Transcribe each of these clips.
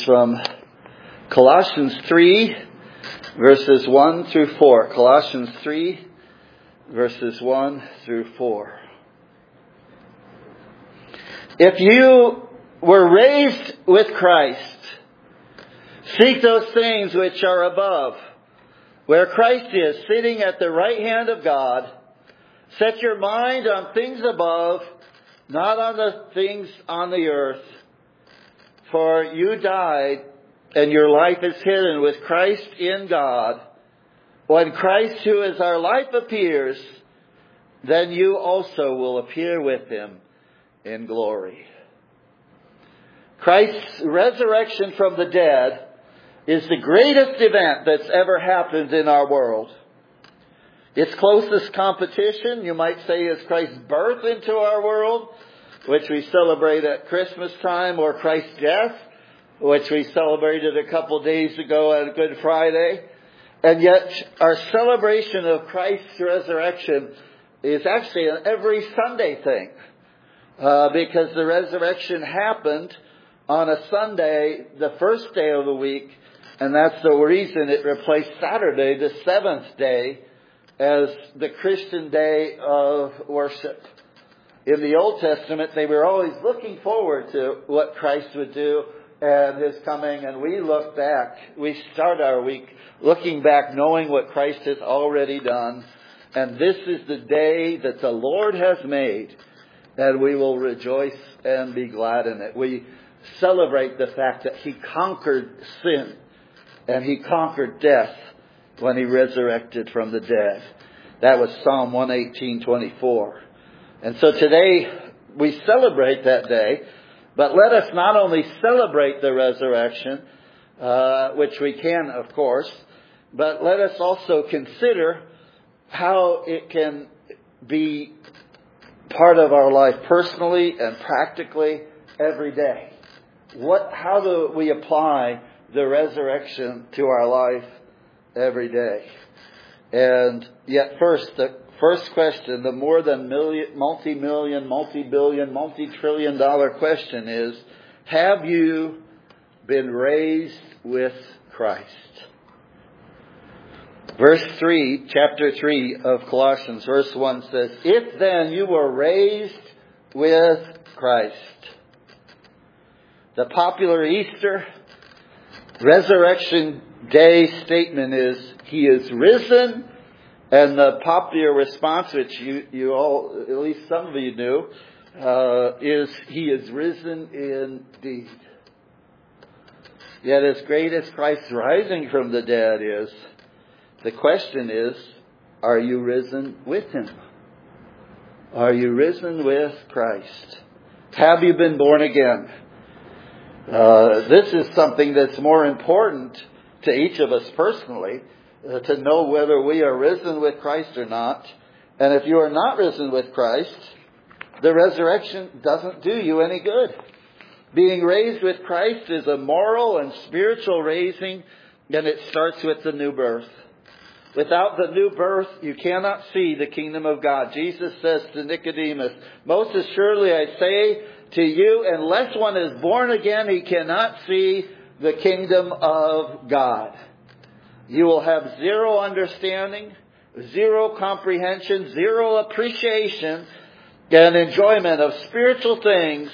from Colossians 3, verses 1 through 4. Colossians 3, verses 1 through 4. If you were raised with Christ, seek those things which are above, where Christ is, sitting at the right hand of God. Set your mind on things above, not on the things on the earth. For you died, and your life is hidden with Christ in God. When Christ, who is our life, appears, then you also will appear with Him in glory. Christ's resurrection from the dead is the greatest event that's ever happened in our world. Its closest competition, you might say, is Christ's birth into our world, which we celebrate at Christmas time, or Christ's death, which we celebrated a couple days ago at Good Friday. And yet, our celebration of Christ's resurrection is actually an every Sunday thing, because the resurrection happened on a Sunday, the first day of the week, and that's the reason it replaced Saturday, the seventh day, as the Christian day of worship. In the Old Testament, they were always looking forward to what Christ would do and His coming. And we look back. We start our week looking back, knowing what Christ has already done. And this is the day that the Lord has made. And we will rejoice and be glad in it. We celebrate the fact that He conquered sin. And He conquered death when He resurrected from the dead. That was Psalm 118:24. And so today we celebrate that day, but let us not only celebrate the resurrection, which we can, of course, but let us also consider how it can be part of our life personally and practically every day. How do we apply the resurrection to our life every day? And yet first, the first question, the more than multi-million, multi-billion, multi-trillion dollar question is, have you been raised with Christ? Verse 3, chapter 3 of Colossians, verse 1 says, if then you were raised with Christ. The popular Easter Resurrection Day statement is, He is risen. And the popular response, which you all, at least some of you knew, is, He is risen indeed. Yet as great as Christ's rising from the dead is, the question is, are you risen with Him? Are you risen with Christ? Have you been born again? This is something that's more important to each of us personally, to know whether we are risen with Christ or not. And if you are not risen with Christ, the resurrection doesn't do you any good. Being raised with Christ is a moral and spiritual raising, and it starts with the new birth. Without the new birth, you cannot see the kingdom of God. Jesus says to Nicodemus, most assuredly I say to you, unless one is born again, he cannot see the kingdom of God. You will have zero understanding, zero comprehension, zero appreciation and enjoyment of spiritual things,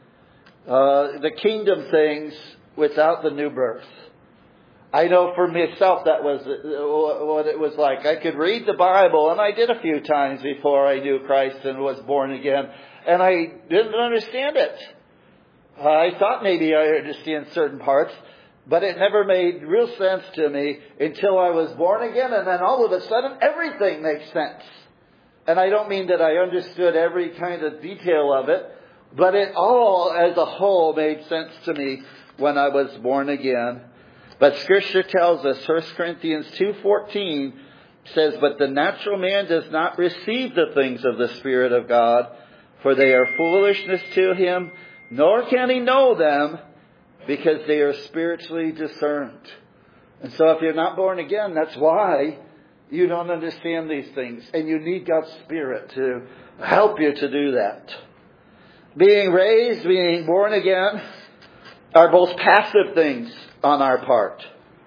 the kingdom things, without the new birth. I know for myself that was what it was like. I could read the Bible, and I did a few times before I knew Christ and was born again, and I didn't understand it. I thought maybe I understand certain parts, but it never made real sense to me until I was born again, and then all of a sudden everything makes sense. And I don't mean that I understood every kind of detail of it, but it all as a whole made sense to me when I was born again. But Scripture tells us, 1 Corinthians 2:14 says, but the natural man does not receive the things of the Spirit of God, for they are foolishness to him, nor can he know them, because they are spiritually discerned. And so if you're not born again, that's why you don't understand these things. And you need God's Spirit to help you to do that. Being raised, being born again, are both passive things on our part.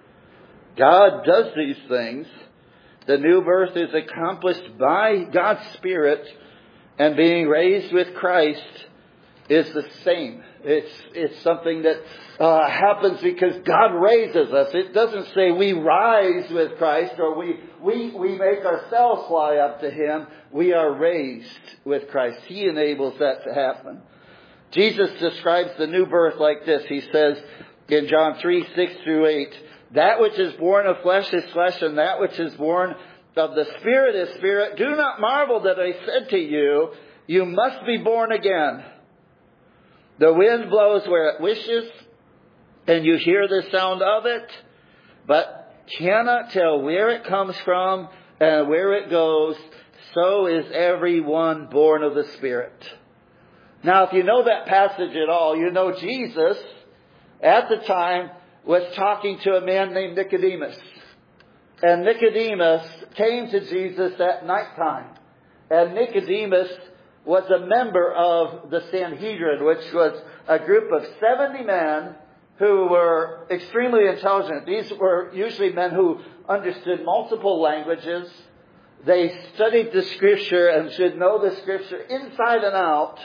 God does these things. The new birth is accomplished by God's Spirit, and being raised with Christ is the same. It's something that happens because God raises us. It doesn't say we rise with Christ or we make ourselves fly up to Him. We are raised with Christ. He enables that to happen. Jesus describes the new birth like this. He says in John 3:6-8, that which is born of flesh is flesh, and that which is born of the Spirit is spirit. Do not marvel that I said to you, you must be born again. The wind blows where it wishes, and you hear the sound of it, but cannot tell where it comes from and where it goes. So is everyone born of the Spirit. Now, if you know that passage at all, you know Jesus, at the time, was talking to a man named Nicodemus. And Nicodemus came to Jesus at nighttime. And Nicodemus was a member of the Sanhedrin, which was a group of 70 men who were extremely intelligent. These were usually men who understood multiple languages. They studied the Scripture and should know the Scripture inside and out.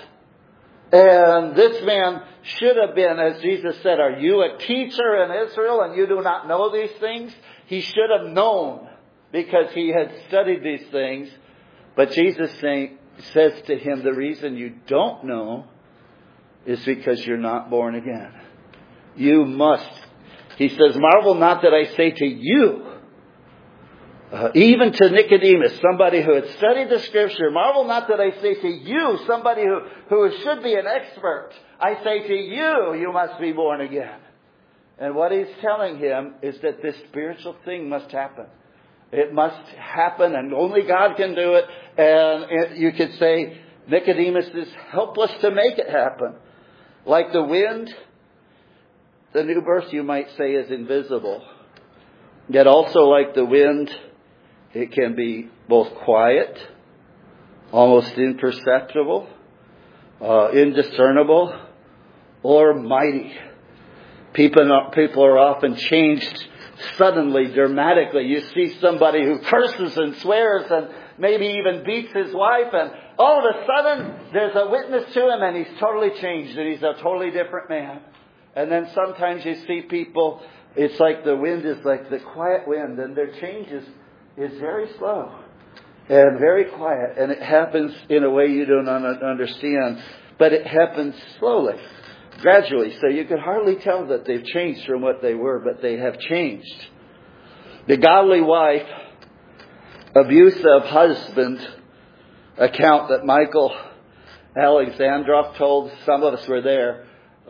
And this man should have been, as Jesus said, are you a teacher in Israel and you do not know these things? He should have known because he had studied these things. But Jesus says to him, the reason you don't know is because you're not born again. You must. He says, marvel not that I say to you, even to Nicodemus, somebody who had studied the Scripture, marvel not that I say to you, somebody who should be an expert, I say to you, you must be born again. And what he's telling him is that this spiritual thing must happen. It must happen, and only God can do it. And you could say Nicodemus is helpless to make it happen. Like the wind, the new birth, you might say, is invisible. Yet also like the wind, it can be both quiet, almost imperceptible, indiscernible, or mighty. People are often changed suddenly, dramatically. You see somebody who curses and swears and maybe even beats his wife, and all of a sudden there's a witness to him and he's totally changed and he's a totally different man. And then sometimes you see people, it's like the wind is like the quiet wind, and their change is very slow and very quiet, and it happens in a way you don't understand, but it happens slowly, gradually, so you could hardly tell that they've changed from what they were, but they have changed. The godly wife, abusive husband account that Michael Alexandrov told, some of us were there,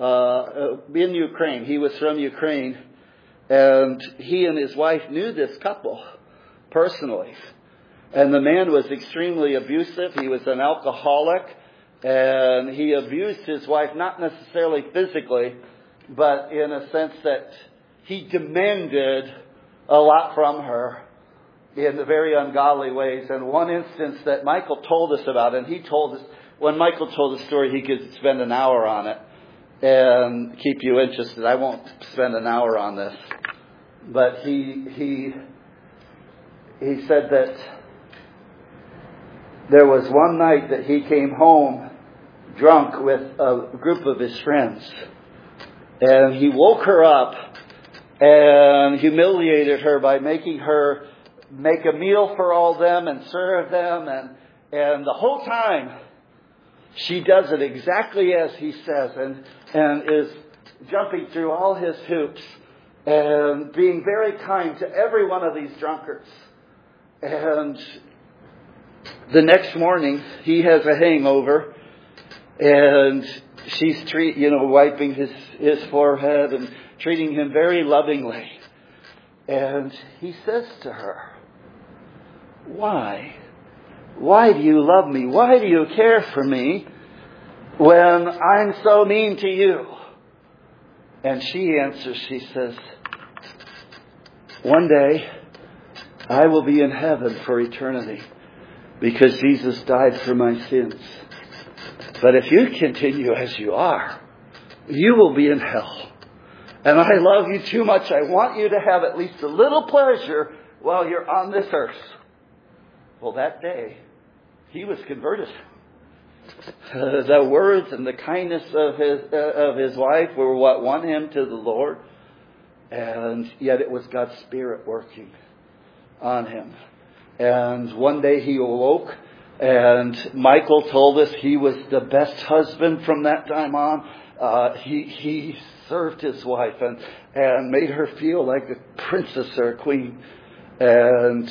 in Ukraine. He was from Ukraine, and he and his wife knew this couple personally. And the man was extremely abusive. He was an alcoholic, and he abused his wife, not necessarily physically, but in a sense that he demanded a lot from her in very ungodly ways. And one instance that Michael told us about, and he told us, when Michael told the story, he could spend an hour on it and keep you interested. I won't spend an hour on this. But he said that there was one night that he came home drunk with a group of his friends. And he woke her up and humiliated her by making her make a meal for all them and serve them. And the whole time she does it exactly as he says, and is jumping through all his hoops and being very kind to every one of these drunkards. And the next morning, he has a hangover, and she's wiping his forehead and treating him very lovingly. And he says to her, "Why? Why do you love me? Why do you care for me when I'm so mean to you?" And she answers, she says, "One day I will be in heaven for eternity because Jesus died for my sins. But if you continue as you are, you will be in hell." And I love you too much. I want you to have at least a little pleasure while you're on this earth. Well, that day, he was converted. The words and the kindness of his wife were what won him to the Lord. And yet it was God's Spirit working on him. And one day he awoke, and Michael told us he was the best husband from that time on. He served his wife and made her feel like a princess or a queen, and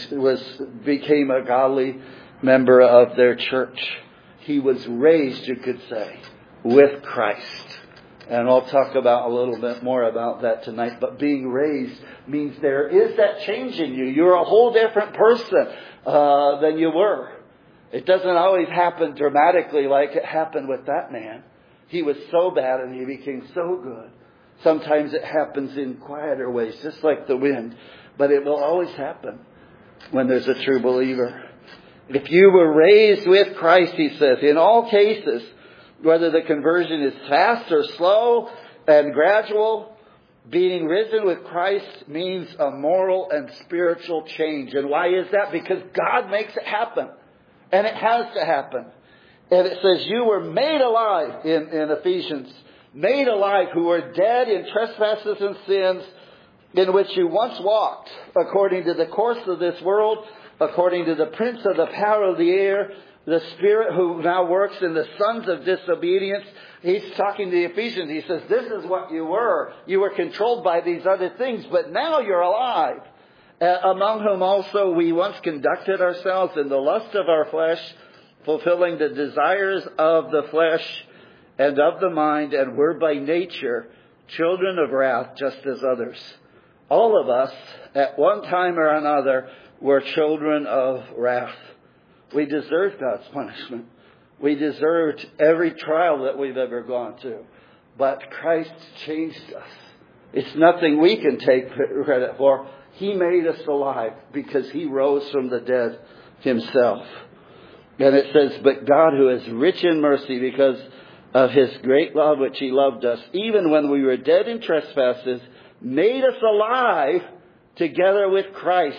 became a godly member of their church. He was raised, you could say, with Christ. And I'll talk about a little bit more about that tonight. But being raised means there is that change in you. You're a whole different person than you were. It doesn't always happen dramatically like it happened with that man. He was so bad and he became so good. Sometimes it happens in quieter ways, just like the wind. But it will always happen when there's a true believer. If you were raised with Christ, he says, in all cases, whether the conversion is fast or slow and gradual, being risen with Christ means a moral and spiritual change. And why is that? Because God makes it happen. And it has to happen. And it says you were made alive in Ephesians. Made alive, who were dead in trespasses and sins, in which you once walked, according to the course of this world, according to the prince of the power of the air, the spirit who now works in the sons of disobedience. He's talking to the Ephesians. He says, this is what you were. You were controlled by these other things, but now you're alive. Among whom also we once conducted ourselves in the lust of our flesh, fulfilling the desires of the flesh and of the mind, and were by nature children of wrath, just as others. All of us, at one time or another, were children of wrath. We deserved God's punishment. We deserved every trial that we've ever gone through. But Christ changed us. It's nothing we can take credit for. He made us alive because He rose from the dead Himself. And it says, but God, who is rich in mercy because of His great love which He loved us, even when we were dead in trespasses, made us alive together with Christ.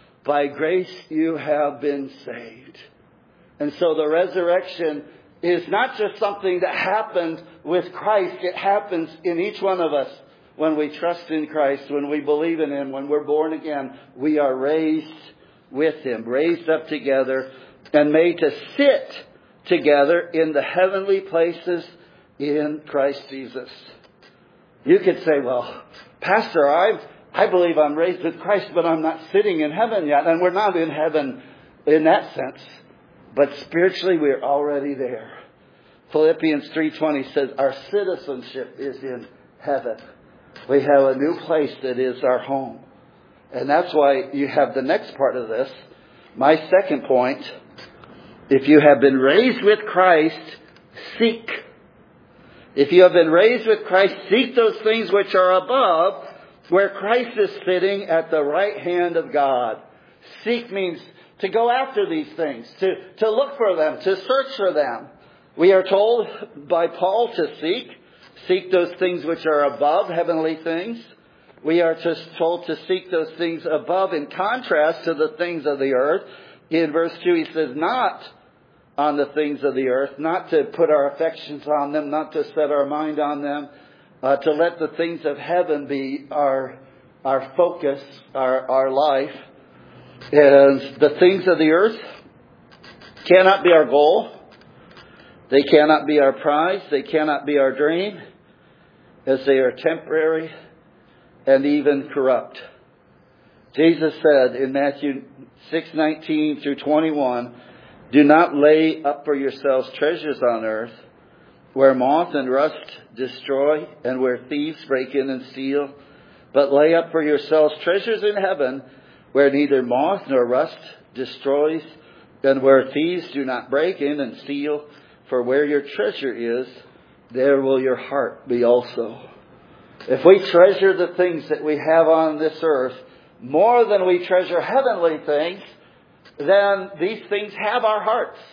By grace you have been saved. And so the resurrection is not just something that happened with Christ. It happens in each one of us when we trust in Christ, when we believe in Him, when we're born again. We are raised with Him, raised up together, and made to sit together in the heavenly places in Christ Jesus. You could say, well, Pastor, I believe I'm raised with Christ, but I'm not sitting in heaven yet. And we're not in heaven in that sense. But spiritually, we're already there. Philippians 3:20 says our citizenship is in heaven. We have a new place that is our home. And that's why you have the next part of this. My second point, if you have been raised with Christ, seek. If you have been raised with Christ, seek those things which are above, where Christ is sitting at the right hand of God. Seek means to go after these things, to look for them, to search for them. We are told by Paul to seek those things which are above, heavenly things. We are just told to seek those things above in contrast to the things of the earth. In verse 2 he says, not on the things of the earth, not to put our affections on them, not to set our mind on them, to let the things of heaven be our focus, our life. And the things of the earth cannot be our goal. They cannot be our prize. They cannot be our dream, as they are temporary and even corrupt. Jesus said in Matthew 6:19 through 21, do not lay up for yourselves treasures on earth, where moth and rust destroy, and where thieves break in and steal. But lay up for yourselves treasures in heaven, where neither moth nor rust destroys, and where thieves do not break in and steal. For where your treasure is, there will your heart be also. If we treasure the things that we have on this earth more than we treasure heavenly things, then these things have our hearts.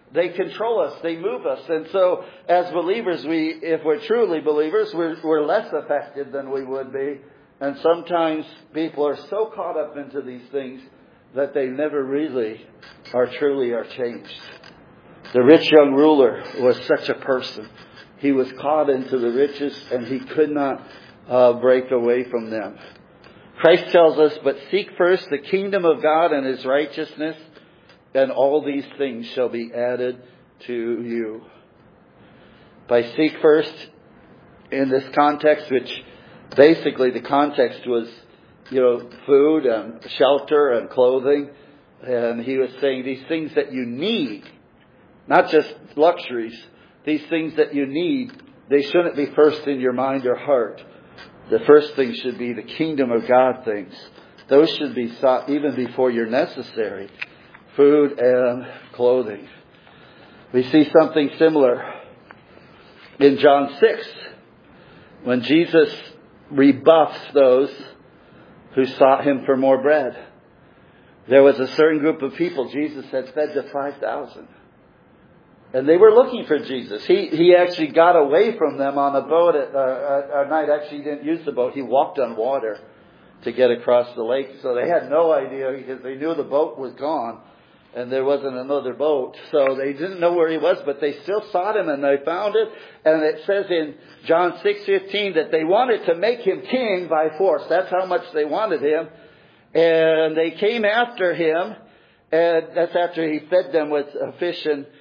They control us. They move us. And so as believers, if we're truly believers, we're less affected than we would be. And sometimes people are so caught up into these things that they never really are changed. The rich young ruler was such a person. He was caught into the riches and he could not break away from them. Christ tells us, but seek first the kingdom of God and His righteousness, and all these things shall be added to you. By seek first, in this context, which basically the context was, food and shelter and clothing. And he was saying these things that you need, not just luxuries, these things that you need, they shouldn't be first in your mind or heart. The first thing should be the kingdom of God things. Those should be sought even before you're necessary. Food and clothing. We see something similar in John 6 when Jesus rebuffs those who sought Him for more bread. There was a certain group of people Jesus had fed to 5,000. And they were looking for Jesus. He actually got away from them on a boat at night. Actually, he didn't use the boat. He walked on water to get across the lake. So they had no idea because they knew the boat was gone and there wasn't another boat. So they didn't know where He was, but they still sought Him and they found it. And it says in John 6:15 that they wanted to make Him king by force. That's how much they wanted Him. And they came after Him, and that's after He fed them with fish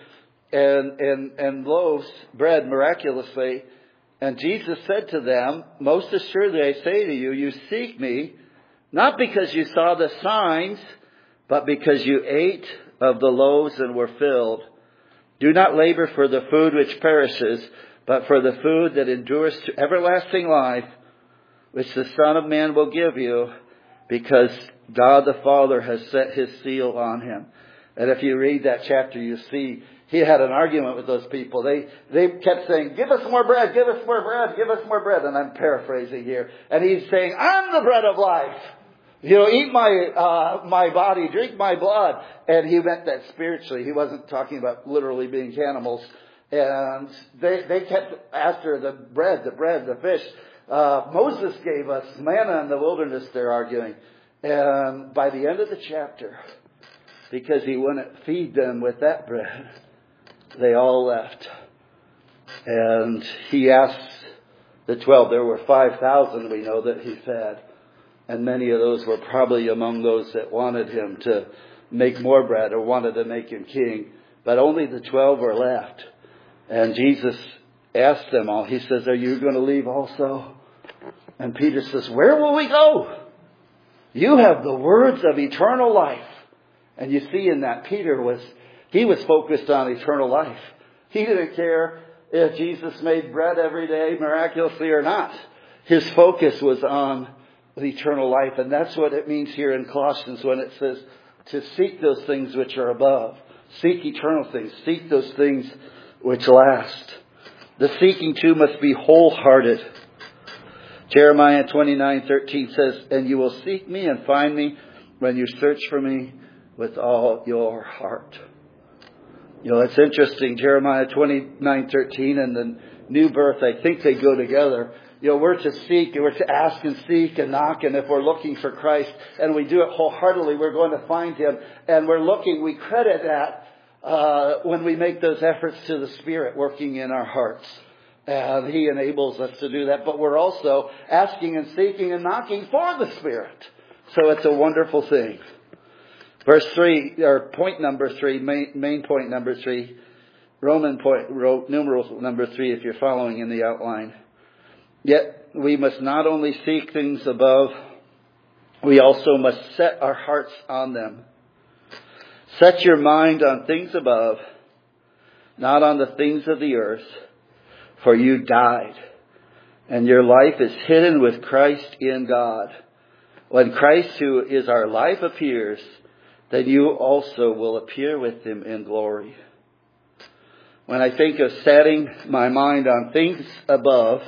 and loaves, bread, miraculously. And Jesus said to them, most assuredly I say to you, you seek me, not because you saw the signs, but because you ate of the loaves and were filled. Do not labor for the food which perishes, but for the food that endures to everlasting life, which the Son of Man will give you, because God the Father has set His seal on Him. And if you read that chapter, you see He had an argument with those people. They kept saying, give us more bread, give us more bread, give us more bread. And I'm paraphrasing here. And He's saying, I'm the bread of life. Eat my body, drink my blood. And He meant that spiritually. He wasn't talking about literally being cannibals. And they kept after the bread, the fish. Moses gave us manna in the wilderness, they're arguing. And by the end of the chapter, because He wouldn't feed them with that bread, they all left. And He asked the 12, there were 5,000 we know that He fed. And many of those were probably among those that wanted Him to make more bread or wanted to make Him king. But only the 12 were left. And Jesus asked them all, He says, are you going to leave also? And Peter says, where will we go? You have the words of eternal life. And you see in that Peter was focused on eternal life. He didn't care if Jesus made bread every day miraculously or not. His focus was on the eternal life. And that's what it means here in Colossians when it says to seek those things which are above. Seek eternal things. Seek those things which last. The seeking too must be wholehearted. Jeremiah 29:13 says, and you will seek me and find me when you search for me with all your heart. It's interesting. Jeremiah 29:13 and the new birth, I think they go together. We're to seek, we're to ask and seek and knock. And if we're looking for Christ and we do it wholeheartedly, we're going to find Him. And we're looking, we credit that when we make those efforts to the Spirit working in our hearts. And He enables us to do that. But we're also asking and seeking and knocking for the Spirit. So it's a wonderful thing. Verse 3, or point number 3, main point number 3, Roman point, numeral number 3 if you're following in the outline. Yet we must not only seek things above, we also must set our hearts on them. Set your mind on things above, not on the things of the earth, for you died, and your life is hidden with Christ in God. When Christ, who is our life, appears, then you also will appear with Him in glory. When I think of setting my mind on things above,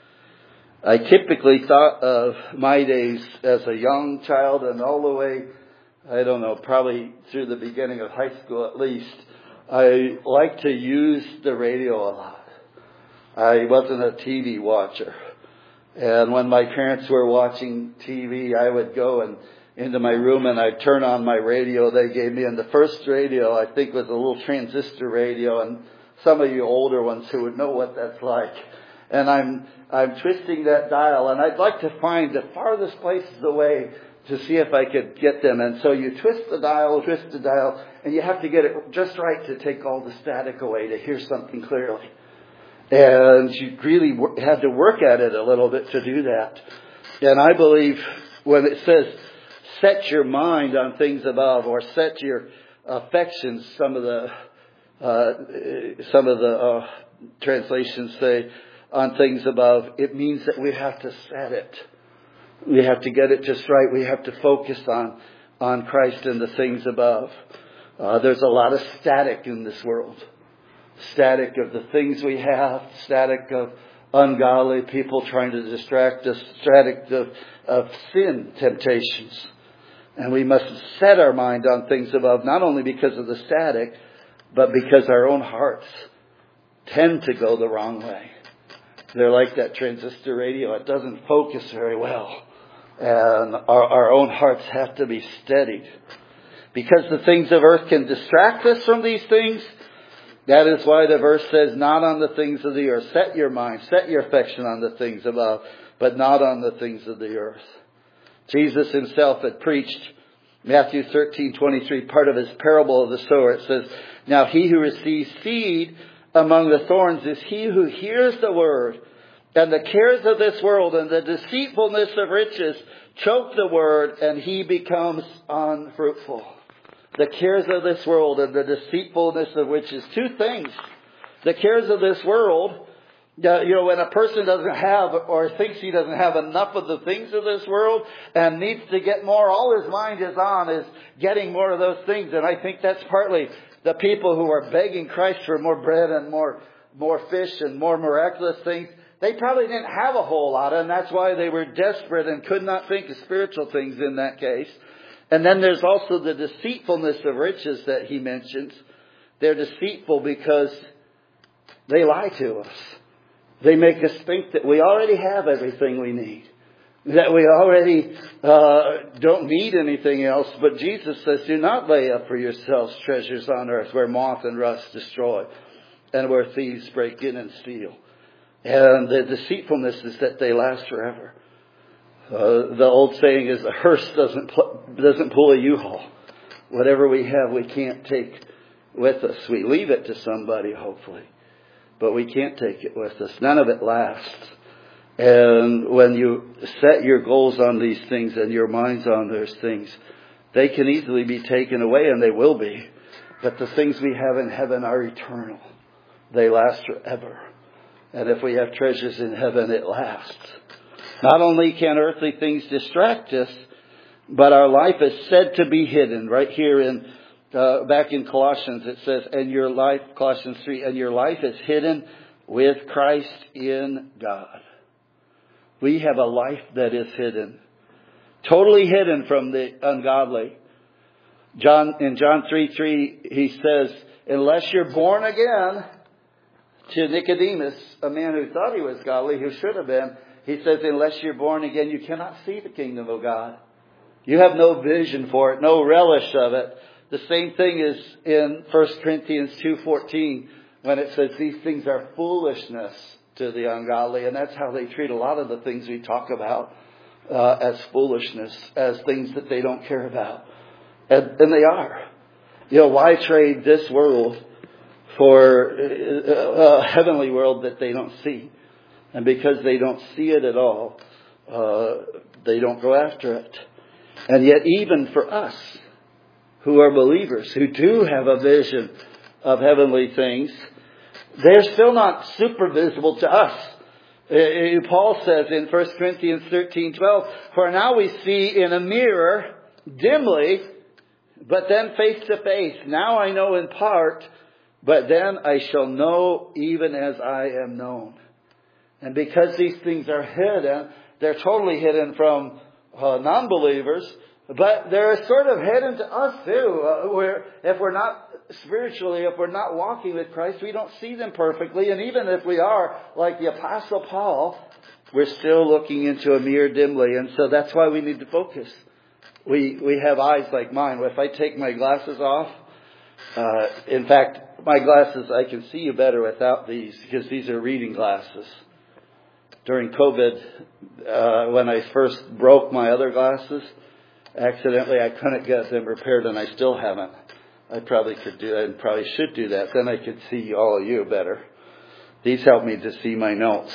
I typically thought of my days as a young child and all the way, probably through the beginning of high school at least, I like to use the radio a lot. I wasn't a TV watcher. And when my parents were watching TV, I would go into my room and I'd turn on my radio they gave me. And the first radio, I think, was a little transistor radio. And some of you older ones who would know what that's like. And I'm twisting that dial, and I'd like to find the farthest places away to see if I could get them. And so you twist the dial, and you have to get it just right to take all the static away to hear something clearly. And you really had to work at it a little bit to do that. And I believe when it says, set your mind on things above, or set your affections, some of the translations say, on things above, it means that we have to set it. We have to get it just right. We have to focus on Christ and the things above. There's a lot of static in this world. Static of the things we have. Static of ungodly people trying to distract us. Static of sin temptations. And we must set our mind on things above, not only because of the static, but because our own hearts tend to go the wrong way. They're like that transistor radio. It doesn't focus very well. And our own hearts have to be steadied. Because the things of earth can distract us from these things. That is why the verse says, not on the things of the earth. Set your mind, set your affection on the things above, but not on the things of the earth. Jesus himself had preached Matthew 13:23, part of his parable of the sower. It says, now he who receives seed among the thorns is he who hears the word, and the cares of this world and the deceitfulness of riches choke the word, and he becomes unfruitful. The cares of this world and the deceitfulness of riches. Two things. The cares of this world, when a person doesn't have or thinks he doesn't have enough of the things of this world and needs to get more, all his mind is on is getting more of those things. And I think that's partly the people who are begging Christ for more bread and more fish and more miraculous things. They probably didn't have a whole lot, and that's why they were desperate and could not think of spiritual things in that case. And then there's also the deceitfulness of riches that he mentions. They're deceitful because they lie to us. They make us think that we already have everything we need. That we already don't need anything else. But Jesus says, do not lay up for yourselves treasures on earth where moth and rust destroy and where thieves break in and steal. And the deceitfulness is that they last forever. The old saying is, a hearse doesn't pull a U-Haul. Whatever we have, we can't take with us. We leave it to somebody, hopefully. But we can't take it with us. None of it lasts. And when you set your goals on these things and your minds on those things, they can easily be taken away, and they will be. But the things we have in heaven are eternal. They last forever. And if we have treasures in heaven, it lasts. Not only can earthly things distract us, but our life is said to be hidden. Right here in back in Colossians, it says, and your life, Colossians 3, and your life is hidden with Christ in God. We have a life that is hidden. Totally hidden from the ungodly. In John 3:3, he says, unless you're born again, to Nicodemus, a man who thought he was godly, who should have been, he says, unless you're born again, you cannot see the kingdom of God. You have no vision for it, no relish of it. The same thing is in 1 Corinthians 2:14, when it says these things are foolishness to the ungodly. And that's how they treat a lot of the things we talk about as foolishness, as things that they don't care about. And they are. Why trade this world for a heavenly world that they don't see? And because they don't see it at all, they don't go after it. And yet even for us who are believers, who do have a vision of heavenly things, they're still not super visible to us. Paul says in 1 Corinthians 13:12, for now we see in a mirror dimly, but then face to face. Now I know in part, but then I shall know even as I am known. And because these things are hidden, they're totally hidden from non-believers, but they're sort of hidden to us too. If we're not spiritually, if we're not walking with Christ, we don't see them perfectly. And even if we are, like the Apostle Paul, we're still looking into a mirror dimly. And so that's why we need to focus. We have eyes like mine. If I take my glasses off, in fact, my glasses, I can see you better without these because these are reading glasses. During COVID, when I first broke my other glasses, accidentally I couldn't get them repaired, and I still haven't. I probably should do that. Then I could see all of you better. These help me to see my notes.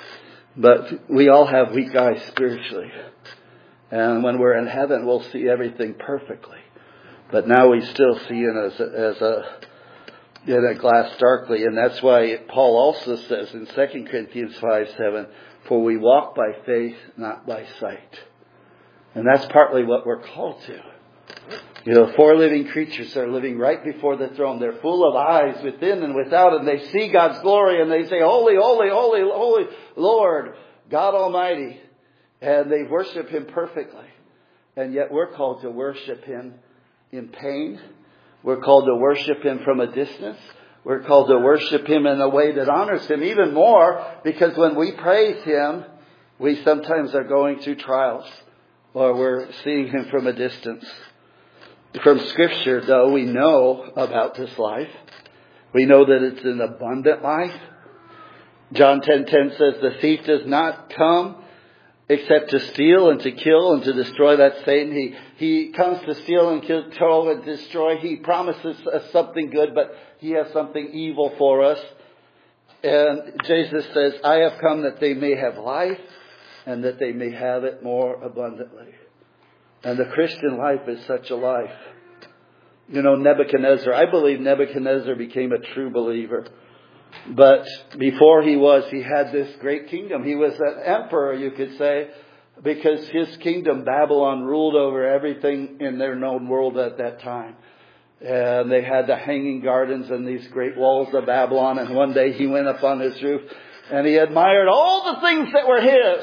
But we all have weak eyes spiritually. And when we're in heaven, we'll see everything perfectly. But now we still see it in a glass darkly. And that's why Paul also says in 2 Corinthians 5:7, for we walk by faith, not by sight. And that's partly what we're called to. You know, 4 living creatures are living right before the throne. They're full of eyes within and without, and they see God's glory, and they say, holy, holy, holy, holy Lord, God Almighty. And they worship Him perfectly. And yet we're called to worship Him in pain. We're called to worship Him from a distance. We're called to worship Him in a way that honors Him even more, because when we praise Him, we sometimes are going through trials, or we're seeing Him from a distance. From Scripture, though, we know about this life. We know that it's an abundant life. John 10:10 says, the thief does not come except to steal and to kill and to destroy. That's Satan. He comes to steal and kill and destroy. He promises us something good, but he has something evil for us. And Jesus says, I have come that they may have life and that they may have it more abundantly. And the Christian life is such a life. You know, Nebuchadnezzar, I believe Nebuchadnezzar became a true believer. But before he had this great kingdom. He was an emperor, you could say, because his kingdom, Babylon, ruled over everything in their known world at that time. And they had the hanging gardens and these great walls of Babylon. And one day he went up on his roof and he admired all the things that were his.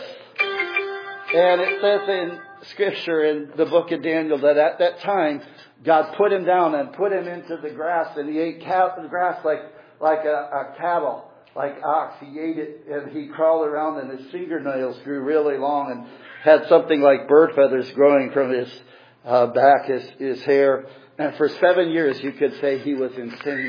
And it says in Scripture in the book of Daniel that at that time, God put him down and put him into the grass, and he ate grass like a cattle, like ox. He ate it, and he crawled around, and his fingernails grew really long and had something like bird feathers growing from his back, his hair. And for 7 years, you could say he was insane.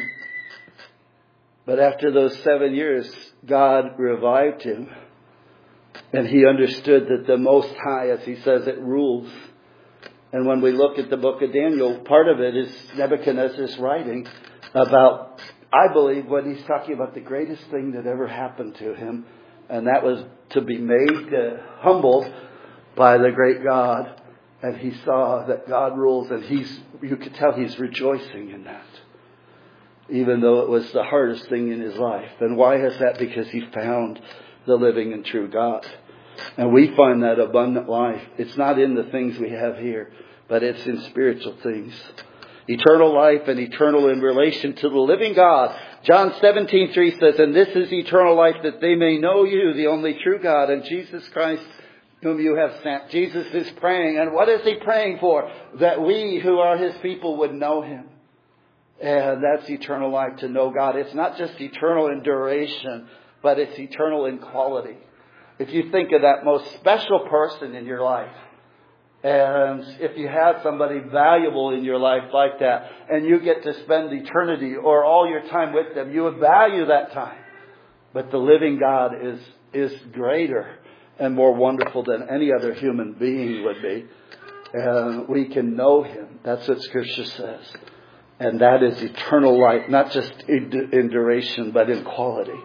But after those 7 years, God revived him. And he understood that the Most High, as he says, it rules. And when we look at the book of Daniel, part of it is Nebuchadnezzar's writing about, I believe, when he's talking about the greatest thing that ever happened to him. And that was to be made humbled by the great God. And he saw that God rules, and you could tell he's rejoicing in that. Even though it was the hardest thing in his life. And why is that? Because he found the living and true God. And we find that abundant life. It's not in the things we have here, but it's in spiritual things. Eternal life and eternal in relation to the living God. John 17:3 says, and this is eternal life, that they may know you, the only true God, and Jesus Christ, whom you have sent. Jesus is praying. And what is he praying for? That we who are his people would know him. And that's eternal life, to know God. It's not just eternal in duration, but it's eternal in quality. If you think of that most special person in your life, and if you have somebody valuable in your life like that, and you get to spend eternity or all your time with them, you would value that time. But the living God is greater and more wonderful than any other human being would be. And we can know him. That's what Scripture says. And that is eternal life, not just in duration, but in quality.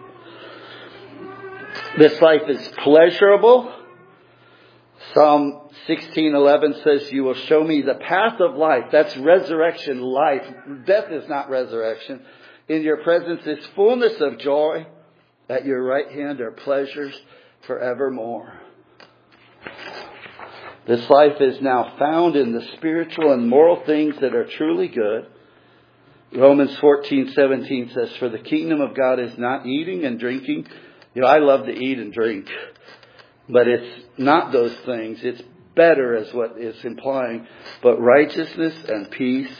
This life is pleasurable. Psalm 16:11 says, you will show me the path of life. That's resurrection life. Death is not resurrection. In your presence is fullness of joy. At your right hand are pleasures forevermore. This life is now found in the spiritual and moral things that are truly good. Romans 14:17 says, for the kingdom of God is not eating and drinking. You know, I love to eat and drink. But it's not those things. It's better, as what it's implying. But righteousness and peace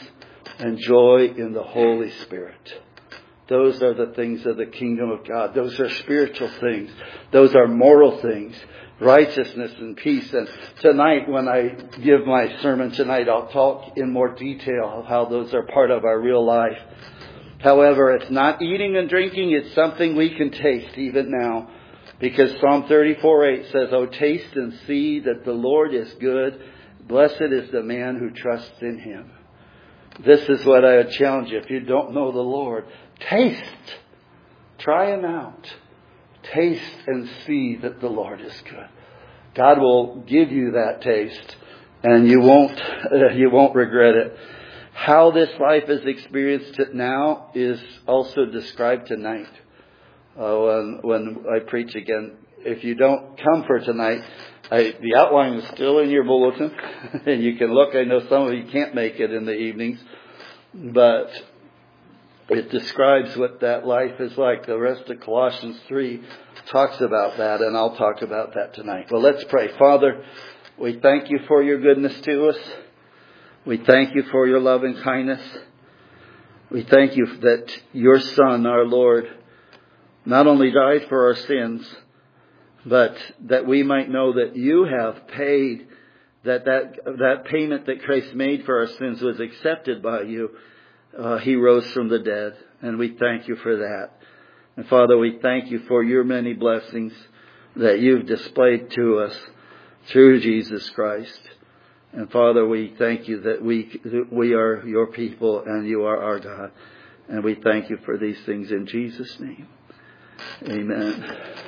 and joy in the Holy Spirit. Those are the things of the kingdom of God. Those are spiritual things. Those are moral things. Righteousness and peace. And tonight, when I give my sermon tonight, I'll talk in more detail of how those are part of our real life. However, it's not eating and drinking. It's something we can taste even now. Because Psalm 34:8 says, "Oh, taste and see that the Lord is good. Blessed is the man who trusts in Him." This is what I would challenge you. If you don't know the Lord, taste. Try Him out. Taste and see that the Lord is good. God will give you that taste, and you won't regret it. How this life is experienced now is also described tonight. When I preach again, if you don't come for tonight, the outline is still in your bulletin, and you can look. I know some of you can't make it in the evenings, but it describes what that life is like. The rest of Colossians 3 talks about that, and I'll talk about that tonight. Well, let's pray. Father, we thank you for your goodness to us. We thank you for your love and kindness. We thank you that your Son, our Lord, not only died for our sins, but that we might know that you have paid, that payment that Christ made for our sins was accepted by you. He rose from the dead, and we thank you for that. And Father, we thank you for your many blessings that you've displayed to us through Jesus Christ. And Father, we thank you that we are your people and you are our God. And we thank you for these things in Jesus' name. Amen.